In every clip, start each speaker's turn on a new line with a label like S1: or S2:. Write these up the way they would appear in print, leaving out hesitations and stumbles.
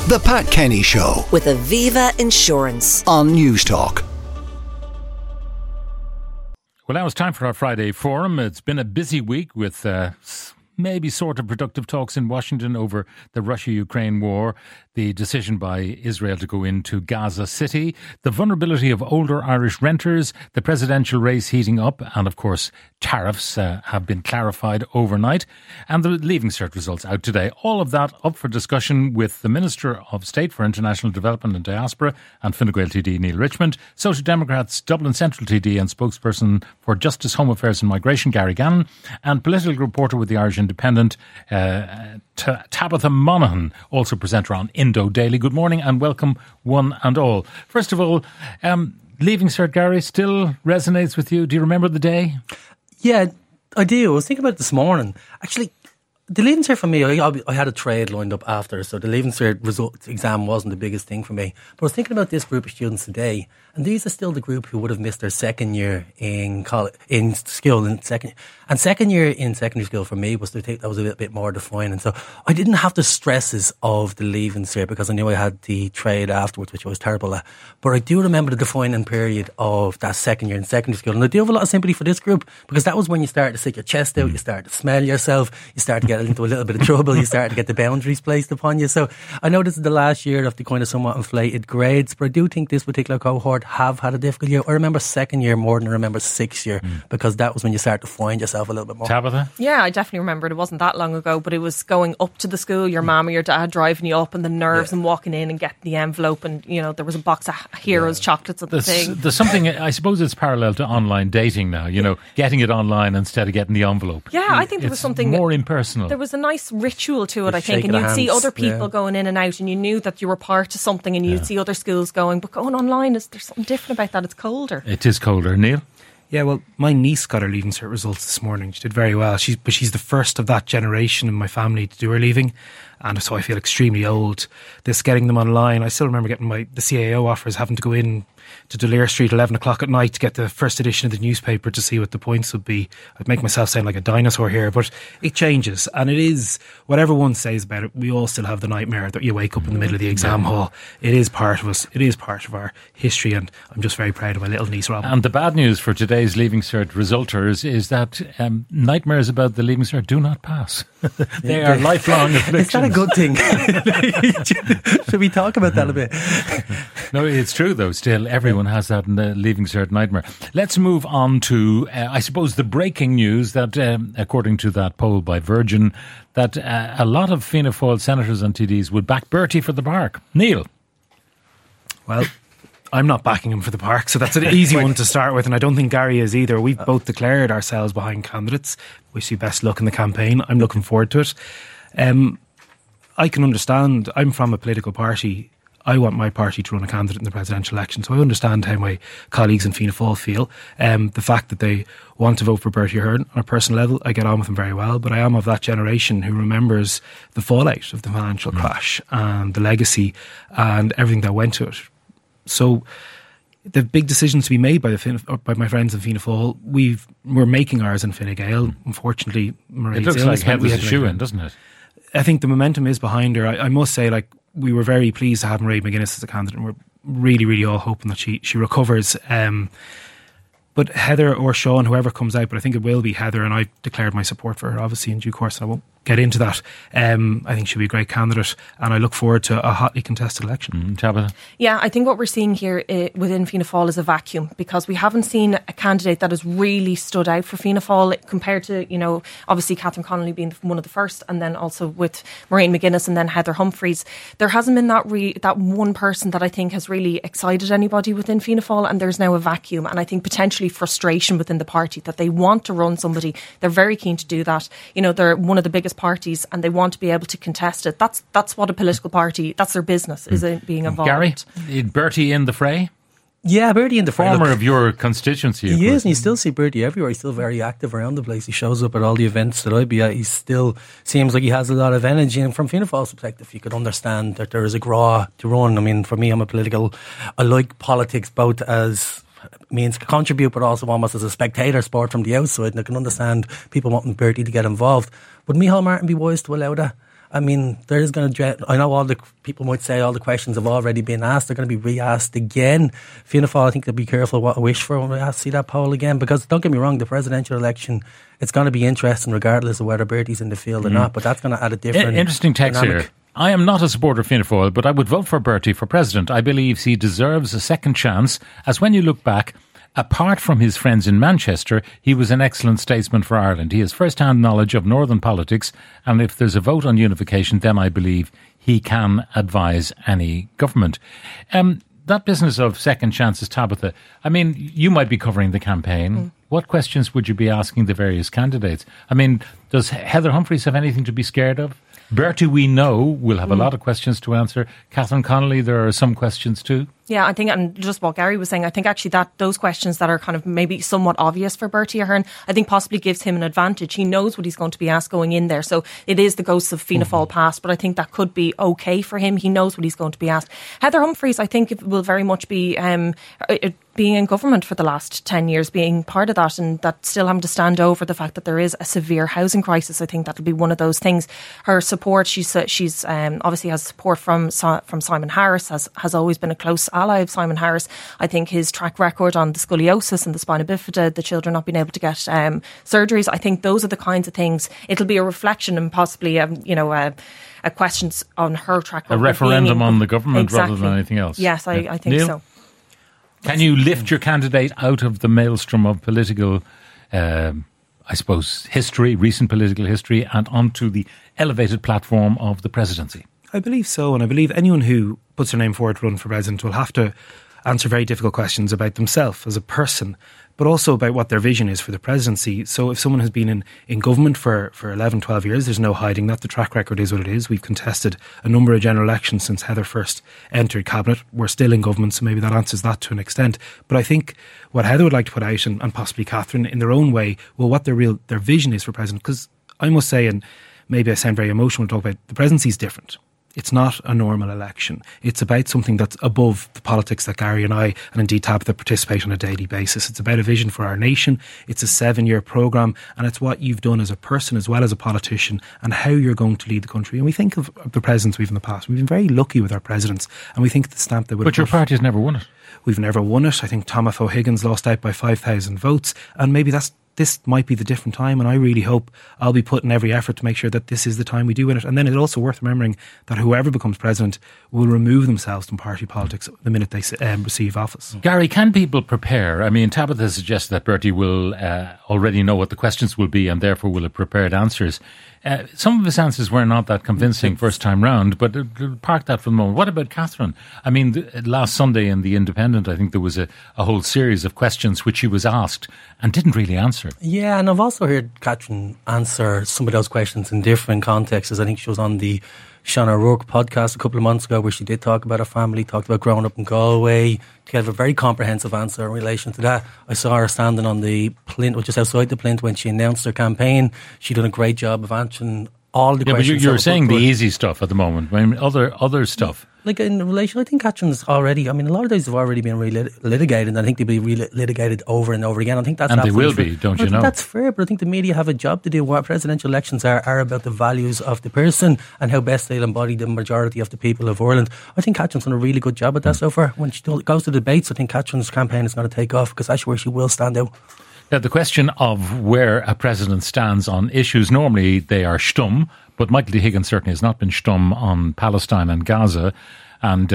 S1: The Pat Kenny Show
S2: with Aviva Insurance
S1: on Newstalk.
S3: Well, now it's time for our Friday Forum. It's been a busy week with maybe sort of productive talks in Washington over the Russia-Ukraine war, the decision by Israel to go into Gaza City, the vulnerability of older Irish renters, the presidential race heating up, and of course tariffs have been clarified overnight, and the Leaving Cert results out today. All of that up for discussion with the Minister of State for International Development and Diaspora and Fine Gael TD Neil Richmond, Social Democrats Dublin Central TD and spokesperson for Justice, Home Affairs and Migration Gary Gannon, and political reporter with the Irish Independent Tabitha Monaghan, also presenter on Indo Daily. Good morning and welcome one and all. First of all, Leaving Cert, Gary, still resonates with you. Do you remember the day?
S4: Yeah, I do. I was thinking about it this morning. Actually, the Leaving Cert for me, I had a trade lined up after, so the Leaving Cert result exam wasn't the biggest thing for me. But I was thinking about this group of students today, and these are still the group who would have missed their second year in college, in school, second year in secondary school for me was that was a little bit more defining. So I didn't have the stresses of the Leaving Cert because I knew I had the trade afterwards, which I was terrible at. But I do remember the defining period of that second year in secondary school, and I do have a lot of sympathy for this group because that was when you started to stick your chest out, you started to smell yourself, you started to get into a little bit of trouble, you started to get the boundaries placed upon you. So I know this is the last year of the kind of somewhat inflated grades, but I do think this particular cohort have had a difficult year. I remember second year more than I remember sixth year because that was when you start to find yourself a little bit more.
S3: Tabitha?
S5: Yeah, I definitely remember it. It wasn't that long ago, but it was going up to the school, your mum or your dad driving you up, and the nerves and walking in and getting the envelope, and you know there was a box of Heroes chocolates at the thing.
S3: There's something, I suppose it's parallel to online dating now, you know, getting it online instead of getting the envelope.
S5: Yeah, I think there was something
S3: more impersonal.
S5: There was a nice ritual to it, I think, and you'd see other people going in and out, and you knew that you were part of something, and you'd see other schools going, but going online, there's something different about that. It's colder.
S3: It is colder. Neil?
S6: Yeah, well, my niece got her Leaving Cert results this morning. She did very well. She's the first of that generation in my family to do her leaving, and so I feel extremely old. This getting them online, I still remember getting the CAO offers, having to go in to Delir Street 11 o'clock at night to get the first edition of the newspaper to see what the points would be. I'd make myself sound like a dinosaur here, but it changes, and it is, whatever one says about it, we all still have the nightmare that you wake up in the middle of the exam hall. It is part of us, it is part of our history, and I'm just very proud of my little niece Robin.
S3: And the bad news for today's Leaving Cert resulters is that nightmares about the Leaving Cert do not pass. They are lifelong afflictions.
S4: Is that a good thing? Should we talk about that a bit?
S3: No, it's true though. Still, everyone has that Leaving Cert nightmare. Let's move on to, I suppose, the breaking news that, according to that poll by Virgin, that a lot of Fianna Fáil senators and TDs would back Bertie for the park. Neil?
S6: Well, I'm not backing him for the park, so that's an easy one to start with, and I don't think Gary is either. We've both declared ourselves behind candidates. Wish you best luck in the campaign. I'm looking forward to it. I can understand. I'm from a political party. I want my party to run a candidate in the presidential election, so I understand how my colleagues in Fianna Fáil feel. The fact that they want to vote for Bertie Ahern on a personal level, I get on with them very well, but I am of that generation who remembers the fallout of the financial crash and the legacy and everything that went to it. So the big decisions to be made by my friends in Fianna Fáil, we're making ours in Fine Gael. Unfortunately,
S3: it looks like head was a shoe-in, doesn't it?
S6: I think the momentum is behind her. I must say, we were very pleased to have Mairead McGuinness as a candidate, and we're really, really all hoping that she recovers. But Heather or Sean, whoever comes out, but I think it will be Heather, and I declared my support for her, obviously, in due course, and I won't get into that. I think she'll be a great candidate, and I look forward to a hotly contested election.
S3: Tabitha?
S5: Yeah, I think what we're seeing here within Fianna Fáil is a vacuum, because we haven't seen a candidate that has really stood out for Fianna Fáil compared to, obviously Catherine Connolly being one of the first, and then also with Mairead McGuinness and then Heather Humphreys. There hasn't been that one person that I think has really excited anybody within Fianna Fáil, and there's now a vacuum, and I think potentially frustration within the party that they want to run somebody. They're very keen to do that. They're one of the biggest parties and they want to be able to contest it. That's what a political party, that's their business, is it being involved.
S3: Gary, Bertie in the fray?
S4: Yeah, Bertie in the fray.
S3: Former of your constituency.
S4: He is, and you still see Bertie everywhere. He's still very active around the place. He shows up at all the events that I'd be at. He still seems like he has a lot of energy. And from Fianna Fáil's perspective, you could understand that there is a graw to run. I mean, for me, I like politics both as means to contribute, but also almost as a spectator sport from the outside. And I can understand people wanting Bertie to get involved. Would Micheál Martin be wise to allow that? I mean, there is going to. I know all the people might say all the questions have already been asked. They're going to be re-asked again. Fianna Fáil, I think they'll be careful what I wish for when we see that poll again. Because don't get me wrong, the presidential election, it's going to be interesting regardless of whether Bertie's in the field or not. But that's going to add a different.
S3: Interesting text
S4: dynamic
S3: here. I am not a supporter of Fianna Fáil, but I would vote for Bertie for president. I believe he deserves a second chance, as when you look back, apart from his friends in Manchester, he was an excellent statesman for Ireland. He has first-hand knowledge of northern politics, and if there's a vote on unification, then I believe he can advise any government. That business of second chances, Tabitha, I mean, you might be covering the campaign. What questions would you be asking the various candidates? I mean, does Heather Humphreys have anything to be scared of? Bertie, we know, will have a lot of questions to answer. Catherine Connolly, there are some questions too.
S5: Yeah, I think, and just what Gary was saying, I think actually that those questions that are kind of maybe somewhat obvious for Bertie Ahern, I think possibly gives him an advantage. He knows what he's going to be asked going in there. So it is the ghosts of Fianna Fáil past, but I think that could be okay for him. He knows what he's going to be asked. Heather Humphreys, I think it will very much be being in government for the last 10 years, being part of that, and that still having to stand over the fact that there is a severe housing crisis. I think that'll be one of those things. Her support, she's obviously has support from Simon Harris, has always been a close ally of Simon Harris. I think his track record on the scoliosis and the spina bifida, the children not being able to get surgeries, I think those are the kinds of things. It'll be a reflection and possibly a questions on her track record.
S3: A referendum on the government rather than anything else.
S5: Yes, I think
S3: Neil?
S5: so.
S3: Can you lift your candidate out of the maelstrom of political, I suppose, history, recent political history, and onto the elevated platform of the presidency?
S6: I believe so, and I believe anyone who puts their name forward to run for president will have to answer very difficult questions about themselves as a person, but also about what their vision is for the presidency. So if someone has been in government for 11, 12 years, there's no hiding that. The track record is what it is. We've contested a number of general elections since Heather first entered cabinet. We're still in government, so maybe that answers that to an extent. But I think what Heather would like to put out, and possibly Catherine, in their own way, well, what their vision is for president. Because I must say, and maybe I sound very emotional to talk about, the presidency is different. It's not a normal election. It's about something that's above the politics that Gary and I, and indeed Tabitha, participate on a daily basis. It's about a vision for our nation. It's a 7-year programme, and it's what you've done as a person as well as a politician and how you're going to lead the country. And we think of the presidents we've in the past. We've been very lucky with our presidents, and we think the stamp they would.
S3: But your party's never won it.
S6: We've never won it. I think Thomas O'Higgins lost out by 5,000 votes, and maybe this might be the different time, and I really hope I'll be putting every effort to make sure that this is the time we do win it. And then it's also worth remembering that whoever becomes president will remove themselves from party politics the minute they receive office.
S3: Gary, can people prepare? I mean, Tabitha suggests that Bertie will already know what the questions will be and therefore will have prepared answers. Some of his answers were not that convincing first time round, but park that for the moment. What about Catherine? I mean, last Sunday in The Independent, I think there was a whole series of questions which she was asked and didn't really answer.
S4: Yeah, and I've also heard Catherine answer some of those questions in different contexts. I think she was on the Sean O'Rourke podcast a couple of months ago where she did talk about her family, talked about growing up in Galway. She gave a very comprehensive answer in relation to that. I saw her standing on the plinth, just outside the plinth, when she announced her campaign. She done a great job of answering all the questions.
S3: But you're saying the easy stuff at the moment. I mean, other stuff.
S4: Like in relation, I think Catherine's already, I mean, a lot of those have already been litigated, and I think they'll be litigated over and over again. I think that's
S3: and they will
S4: fair.
S3: be, don't you know?
S4: That's fair, but I think the media have a job to do. What presidential elections are about the values of the person and how best they'll embody the majority of the people of Ireland. I think Catherine's done a really good job at that so far. When she goes to debates, I think Catherine's campaign is going to take off because that's where she will stand out.
S3: Now, the question of where a president stands on issues, normally they are stumm, but Michael D. Higgins certainly has not been stumm on Palestine and Gaza. And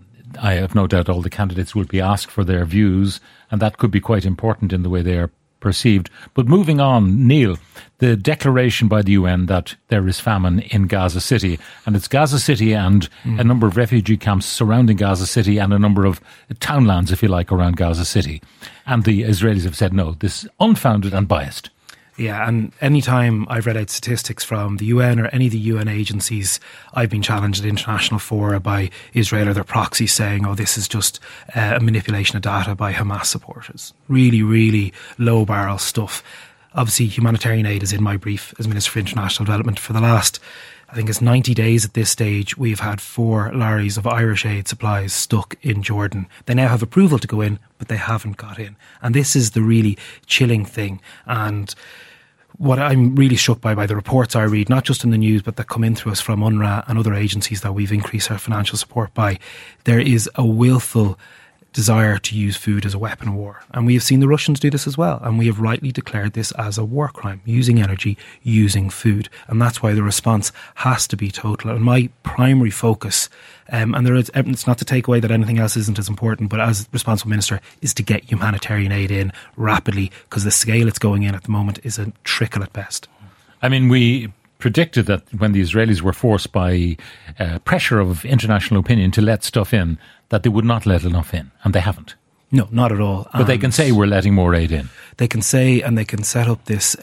S3: I have no doubt all the candidates will be asked for their views, and that could be quite important in the way they are perceived. But moving on, Neil, the declaration by the UN that there is famine in Gaza City, and it's Gaza City and a number of refugee camps surrounding Gaza City and a number of townlands, if you like, around Gaza City. And the Israelis have said, no, this is unfounded and biased.
S6: Yeah, and any time I've read out statistics from the UN or any of the UN agencies, I've been challenged at international fora by Israel or their proxies saying, oh, this is just a manipulation of data by Hamas supporters. Really, really low barrel stuff. Obviously, humanitarian aid is in my brief as Minister for International Development. For the last, I think it's 90 days at this stage, we've had 4 lorries of Irish aid supplies stuck in Jordan. They now have approval to go in, but they haven't got in. And this is the really chilling thing. And what I'm really struck by the reports I read, not just in the news, but that come in through us from UNRWA and other agencies that we've increased our financial support by, there is a willful desire to use food as a weapon of war. And we have seen the Russians do this as well. And we have rightly declared this as a war crime, using energy, using food. And that's why the response has to be total. And my primary focus, and it's not to take away that anything else isn't as important, but as responsible minister, is to get humanitarian aid in rapidly, because the scale it's going in at the moment is a trickle at best.
S3: I mean, we predicted that when the Israelis were forced by pressure of international opinion to let stuff in, that they would not let enough in, and they haven't.
S6: No, not at all.
S3: But they can say we're letting more aid in.
S6: They can say, and they can set up this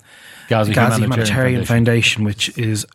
S6: Gaza Humanitarian Foundation, which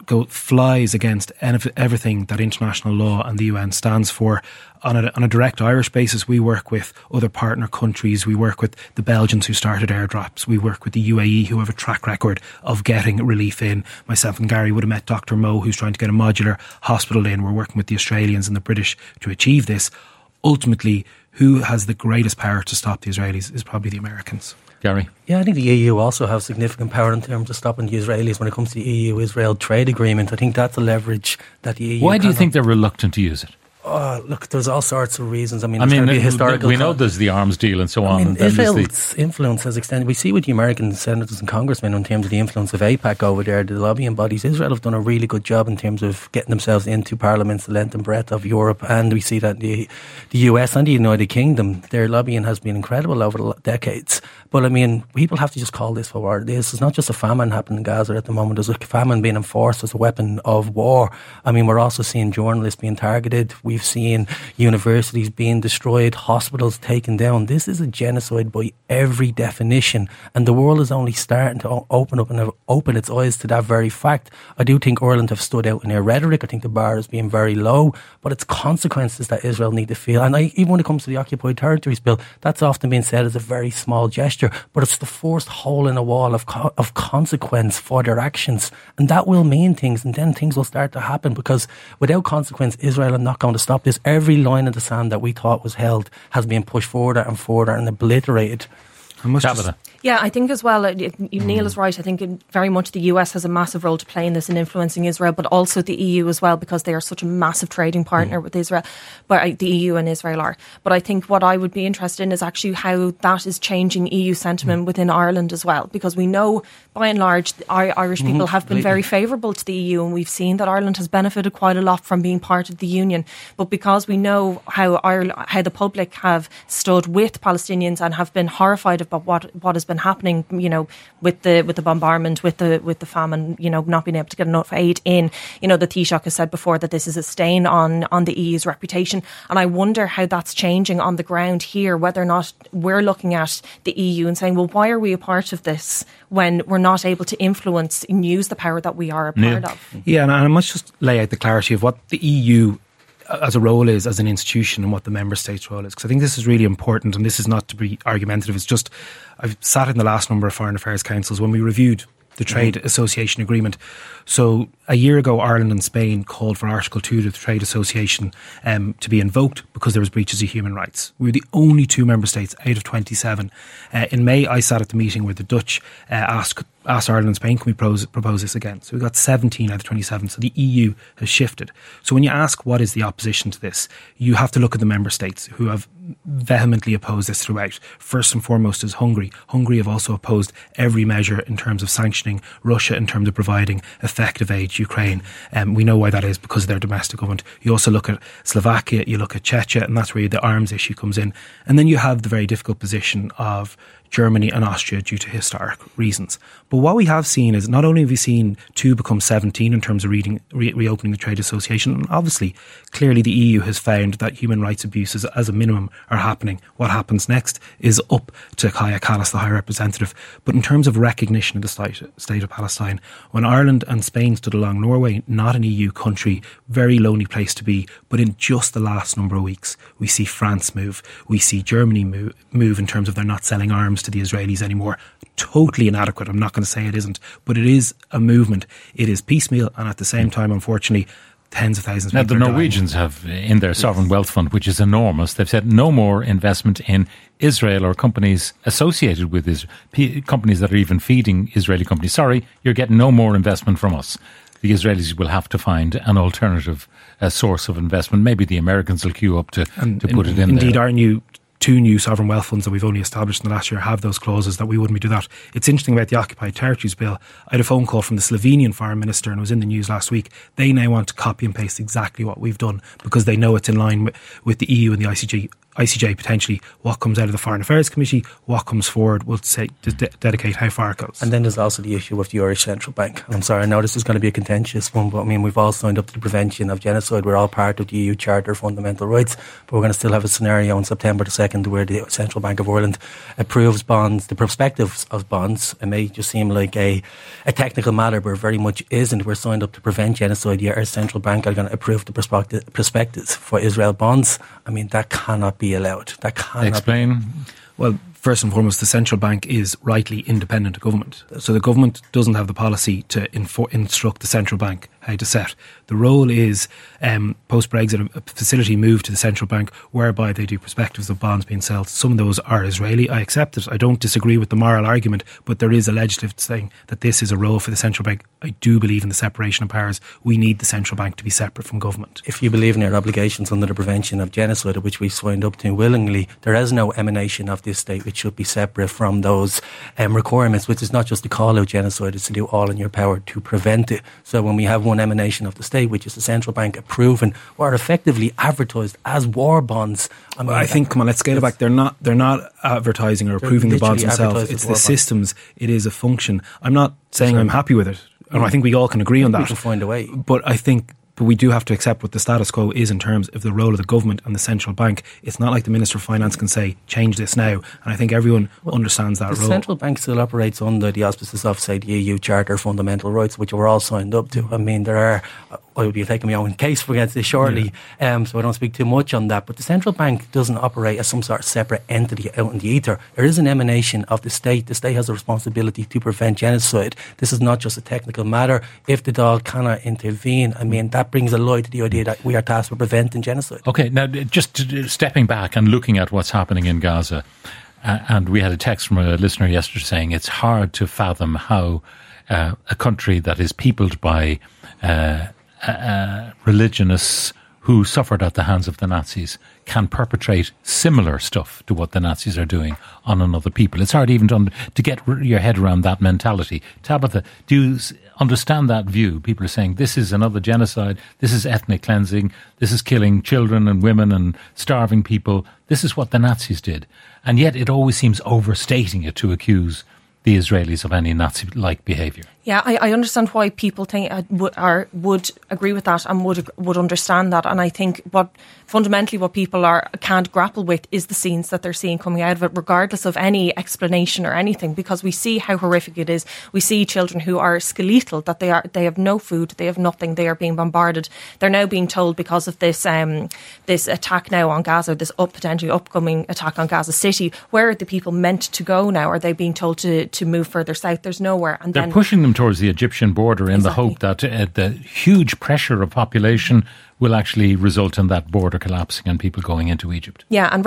S6: flies against everything that international law and the UN stands for. On a direct Irish basis, we work with other partner countries. We work with the Belgians who started airdrops. We work with the UAE, who have a track record of getting relief in. Myself and Gary would have met Dr. Moe, who's trying to get a modular hospital in. We're working with the Australians and the British to achieve this. Ultimately, who has the greatest power to stop the Israelis is probably the Americans.
S3: Gary?
S4: Yeah, I think the EU also have significant power in terms of stopping the Israelis when it comes to the EU-Israel trade agreement. I think that's a leverage that the EU...
S3: Why do you think they're reluctant to use it?
S4: Oh, look, there's all sorts of reasons. I mean, there's going to be a historical...
S3: We know there's the arms deal and so on.
S4: I mean, Israel's influence has extended. We see with the American senators and congressmen in terms of the influence of AIPAC over there, the lobbying bodies. Israel have done a really good job in terms of getting themselves into parliaments the length and breadth of Europe, and we see that the US and the United Kingdom, their lobbying has been incredible over the decades. But I mean, people have to just call this for what it is. It's not just a famine happening in Gaza at the moment. There's a famine being enforced as a weapon of war. I mean, we're also seeing journalists being targeted. We've seen universities being destroyed, hospitals taken down. This is a genocide by every definition, and the world is only starting to open up and open its eyes to that very fact. I do think Ireland have stood out in their rhetoric. I think the bar is being very low, but it's consequences that Israel need to feel. And even when it comes to the Occupied Territories Bill, that's often been said as a very small gesture, but it's the first hole in a wall of consequence for their actions, and that will mean things, and then things will start to happen, because without consequence, Israel are not going to stop this. Every line in the sand that we thought was held has been pushed further and further and obliterated.
S5: Yeah, I think as well, Neil is right. I think very much the US has a massive role to play in this in influencing Israel, but also the EU as well, because they are such a massive trading partner with Israel. But the EU and Israel are. But I think what I would be interested in is actually how that is changing EU sentiment within Ireland as well, because we know by and large Irish people have been very favourable to the EU, and we've seen that Ireland has benefited quite a lot from being part of the Union. But because we know how the public have stood with Palestinians and have been horrified about what has been happening, you know, with the bombardment, with the famine, you know, not being able to get enough aid in. You know, the Taoiseach has said before that this is a stain on the EU's reputation, and I wonder how that's changing on the ground here, whether or not we're looking at the EU and saying, well, why are we a part of this when we're not able to influence and use the power that we are a part of?
S6: Yeah, and I must just lay out the clarity of what the EU as a role is, as an institution, and what the member states' role is, because I think this is really important, and this is not to be argumentative. It's just, I've sat in the last number of Foreign Affairs Councils when we reviewed the Trade Association Agreement. So a year ago, Ireland and Spain called for Article 2 of the Trade Association to be invoked because there was breaches of human rights. We were the only two member states out of 27. In May, I sat at the meeting where the Dutch asked Ireland and Spain, can we propose this again? So we got 17 out of 27. So the EU has shifted. So when you ask what is the opposition to this, you have to look at the member states who have vehemently opposed this throughout. First and foremost is Hungary. Hungary have also opposed every measure in terms of sanctioning Russia, in terms of providing effective aid to Ukraine. We know why that is, because of their domestic government. You also look at Slovakia, you look at Czechia, and that's where the arms issue comes in. And then you have the very difficult position of Germany and Austria due to historic reasons. But what we have seen is not only have we seen 2 become 17 in terms of reopening the Trade Association, and obviously, clearly the EU has found that human rights abuses as a minimum are happening. What happens next is up to Kaja Kallas, the High Representative. But in terms of recognition of the state of Palestine, when Ireland and Spain stood along Norway, not an EU country, very lonely place to be, but in just the last number of weeks, we see France move, we see Germany move in terms of they're not selling arms to the Israelis anymore. Totally inadequate. I'm not going to say it isn't, but it is a movement. It is piecemeal, and at the same time, unfortunately, tens of thousands of
S3: Now,
S6: people.
S3: the Norwegians have, in their sovereign wealth fund, which is enormous, they've said no more investment in Israel or companies associated with Israel, companies that are even feeding Israeli companies. Sorry, you're getting no more investment from us. The Israelis will have to find an alternative source of investment. Maybe the Americans will queue up to put it in
S6: indeed,
S3: there.
S6: our two new sovereign wealth funds that we've only established in the last year have those clauses that we wouldn't be do that. It's interesting about the Occupied Territories Bill. I had a phone call from the Slovenian Foreign Minister, and it was in the news last week. They now want to copy and paste exactly what we've done because they know it's in line with the EU and the ICJ potentially. What comes out of the Foreign Affairs Committee, what comes forward, will say dedicate how far it goes.
S4: And then there's also the issue of the Irish Central Bank. I'm sorry, I know this is going to be a contentious one, but I mean, we've all signed up to the prevention of genocide. We're all part of the EU Charter of Fundamental Rights, but we're going to still have a scenario on September the 2nd where the Central Bank of Ireland approves bonds, the prospectus of bonds. It may just seem like a technical matter, but it very much isn't. We're signed up to prevent genocide, yet our Central Bank are going to approve the prospectus for Israel bonds. I mean, that cannot be allowed. That cannot
S3: Explain.
S6: Well, first and foremost, the central bank is rightly independent of government. So the government doesn't have the policy to instruct the central bank how to set. The role is, post-Brexit, a facility moved to the central bank whereby they do prospectus of bonds being sold. Some of those are Israeli. I accept it. I don't disagree with the moral argument, but there is a legislative saying that this is a role for the central bank. I do believe in the separation of powers. We need the central bank to be separate from government.
S4: If you believe in your obligations under the Prevention of Genocide, which we signed up to willingly, there is no emanation of this state which should be separate from those requirements, which is not just to call out genocide, it's to do all in your power to prevent it. So when we have one emanation of the state, which is the central bank approving what are effectively advertised as war bonds,
S6: I think, come on, let's scale it back. They're not advertising or approving the bonds themselves. It's the systems. It is a function. I'm not saying I'm happy with it. And I think we all can agree on that.
S4: We can find a way.
S6: But we do have to accept what the status quo is in terms of the role of the government and the central bank. It's not like the Minister of Finance can say, change this now. And I think everyone understands that role.
S4: The central bank still operates under the auspices of, say, the EU Charter of Fundamental Rights, which we're all signed up to. I mean, there are... I will be taking my own case against this shortly, so I don't speak too much on that. But the central bank doesn't operate as some sort of separate entity out in the ether. There is an emanation of the state. The state has a responsibility to prevent genocide. This is not just a technical matter. If the Dáil cannot intervene, I mean, that brings a lie to the idea that we are tasked with preventing genocide.
S3: Okay, now just stepping back and looking at what's happening in Gaza, and we had a text from a listener yesterday saying it's hard to fathom how a country that is peopled by religionists who suffered at the hands of the Nazis can perpetrate similar stuff to what the Nazis are doing on another people. It's hard even to get your head around that mentality. Tabitha, do you understand that view? People are saying this is another genocide, this is ethnic cleansing, this is killing children and women and starving people. This is what the Nazis did. And yet it always seems overstating it to accuse the Israelis of any Nazi-like behaviour.
S5: Yeah, I understand why people think would agree with that and would understand that. And I think fundamentally what people can't grapple with is the scenes that they're seeing coming out of it, regardless of any explanation or anything, because we see how horrific it is. We see children who are skeletal, that they have no food, they have nothing, they are being bombarded. They're now being told because of this this attack now on Gaza, this potentially upcoming attack on Gaza City, where are the people meant to go now? Are they being told to move further south? There's nowhere. And
S3: they're pushing them towards the Egyptian border in the hope that the huge pressure of population will actually result in that border collapsing and people going into Egypt.
S5: Yeah, and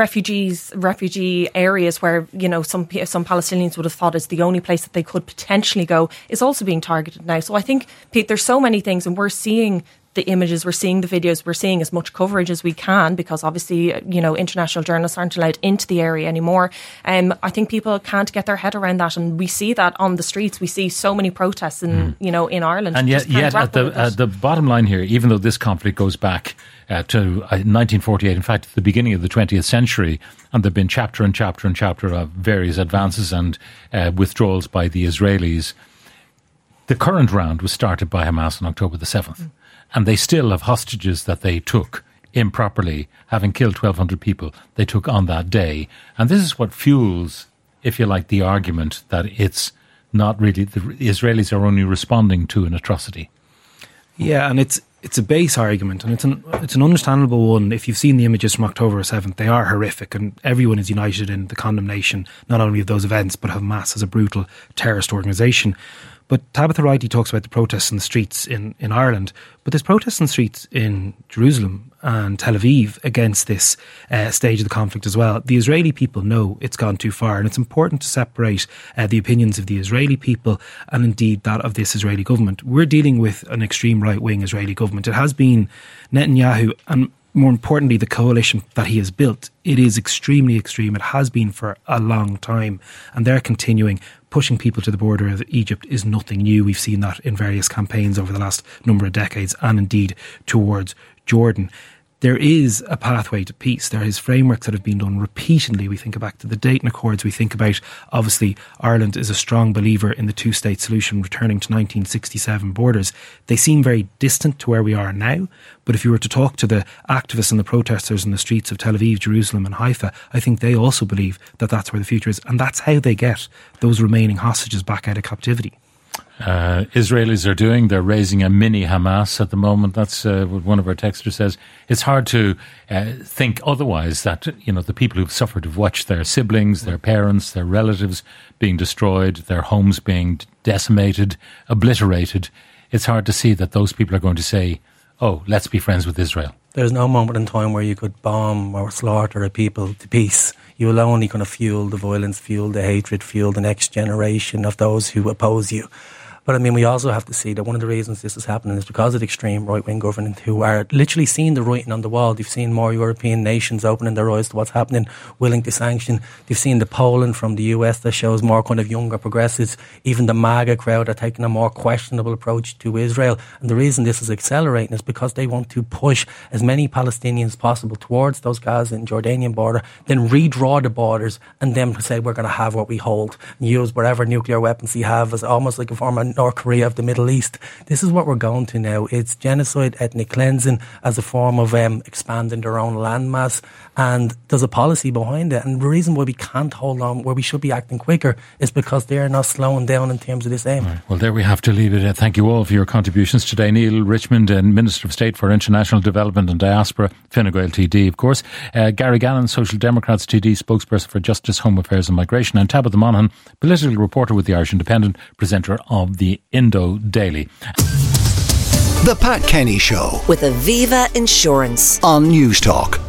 S5: refugee areas where, you know, some Palestinians would have thought is the only place that they could potentially go is also being targeted now. So I think, Pete, there's so many things, and we're seeing the images, we're seeing the videos, we're seeing as much coverage as we can, because obviously, you know, international journalists aren't allowed into the area anymore. I think people can't get their head around that, and we see that on the streets. We see so many protests in Ireland.
S3: And yet at the bottom line here, even though this conflict goes back to 1948, in fact, at the beginning of the 20th century, and there have been chapter of various advances and withdrawals by the Israelis, the current round was started by Hamas on October the 7th. And they still have hostages that they took improperly, having killed 1,200 people they took on that day. And this is what fuels, if you like, the argument that it's not really, the Israelis are only responding to an atrocity.
S6: Yeah, and it's a base argument, and it's an understandable one. If you've seen the images from October 7th, they are horrific, and everyone is united in the condemnation, not only of those events, but of Hamas as a brutal terrorist organisation. But Tabitha Riley talks about the protests in the streets in Ireland, but there's protests in the streets in Jerusalem and Tel Aviv against this stage of the conflict as well. The Israeli people know it's gone too far, and it's important to separate the opinions of the Israeli people and indeed that of this Israeli government. We're dealing with an extreme right-wing Israeli government. It has been Netanyahu and more importantly, the coalition that he has built. It is extremely extreme. It has been for a long time. And they're continuing. Pushing people to the border of Egypt is nothing new. We've seen that in various campaigns over the last number of decades and indeed towards Jordan. There is a pathway to peace. There is frameworks that have been done repeatedly. We think back to the Dayton Accords. We think about, obviously, Ireland is a strong believer in the two-state solution, returning to 1967 borders. They seem very distant to where we are now. But if you were to talk to the activists and the protesters in the streets of Tel Aviv, Jerusalem and Haifa, I think they also believe that that's where the future is. And that's how they get those remaining hostages back out of captivity.
S3: Israelis are doing. They're raising a mini Hamas at the moment. That's what one of our texters says. It's hard to think otherwise that, the people who've suffered have watched their siblings, their parents, their relatives being destroyed, their homes being decimated, obliterated. It's hard to see that those people are going to say, oh, let's be friends with Israel.
S4: There's no moment in time where you could bomb or slaughter a people to peace. You will only kind of fuel the violence, fuel the hatred, fuel the next generation of those who oppose you. But I mean, we also have to see that one of the reasons this is happening is because of the extreme right-wing government who are literally seeing the writing on the wall. They've seen more European nations opening their eyes to what's happening, willing to sanction. They've seen the polling from the US that shows more kind of younger progressives. Even the MAGA crowd are taking a more questionable approach to Israel. And the reason this is accelerating is because they want to push as many Palestinians as possible towards those Gaza and Jordanian border, then redraw the borders and then say we're going to have what we hold and use whatever nuclear weapons you have as almost like a form of North Korea of the Middle East. This is what we're going to now. It's genocide, ethnic cleansing as a form of expanding their own landmass, and there's a policy behind it. And the reason why we can't hold on, where we should be acting quicker, is because they're not slowing down in terms of this aim.
S3: Right. Well, there we have to leave it. Thank you all for your contributions today. Neil Richmond, Minister of State for International Development and Diaspora, Fine Gael TD, of course. Gary Gannon, Social Democrats TD, spokesperson for Justice, Home Affairs and Migration, and Tabitha Monaghan, political reporter with the Irish Independent, presenter of the Indo Daily.
S1: The Pat Kenny Show
S2: with Aviva Insurance
S1: on News Talk.